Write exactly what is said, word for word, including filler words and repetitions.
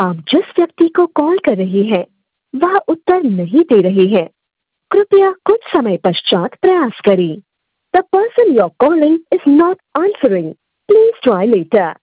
आप जिस व्यक्ति को कॉल कर रही हैं, वह उत्तर नहीं दे रहे हैं। कृपया कुछ समय पश्चात प्रयास करें। The person you are calling is not answering. Please try letter.